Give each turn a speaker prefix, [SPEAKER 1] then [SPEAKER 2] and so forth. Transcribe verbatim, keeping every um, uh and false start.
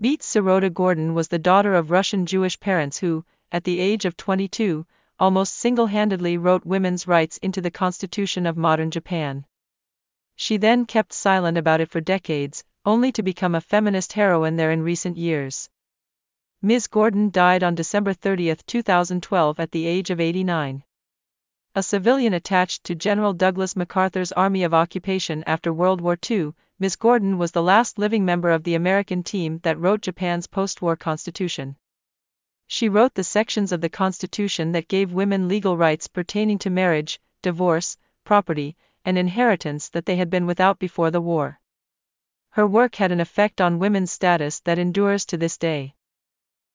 [SPEAKER 1] Beat Sirota Gordon was the daughter of Russian Jewish parents who, at the age of twenty-two, almost single-handedly wrote women's rights into the constitution of modern Japan. She then kept silent about it for decades, only to become a feminist heroine there in recent years. Miz Gordon died on December thirtieth, two thousand twelve at the age of eighty-nine. A civilian attached to General Douglas MacArthur's Army of Occupation after World War Two, Miz Gordon was the last living member of the American team that wrote Japan's post-war constitution. She wrote the sections of the constitution that gave women legal rights pertaining to marriage, divorce, property, and inheritance that they had been without before the war. Her work had an effect on women's status that endures to this day.